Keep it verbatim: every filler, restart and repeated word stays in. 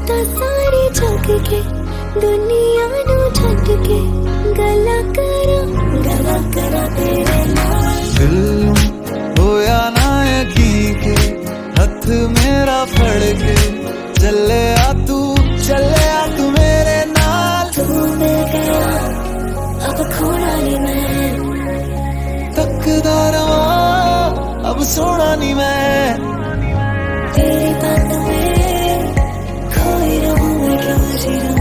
ਤਾਂ ਸਾਰੀ ਜੱਗ ਕੇ ਦੁਨੀਆ ਨੂੰ ਛੱਡ ਕੇ ਗੱਲਾਂ ਕਰਾਂ ਗੱਲਾਂ ਕਰਾਂ ਤੇਰੇ ਨਾਲ दिल होया ना यकीन के हथ मेरा फड़ के चले आ तू चले आ तू मेरे नाल तू मिल गया अब खोना नहीं मैं तकदा रवा अब सोना नहीं मैं तेरी बातों में खोई रहूं मैं क्यों जी रहूं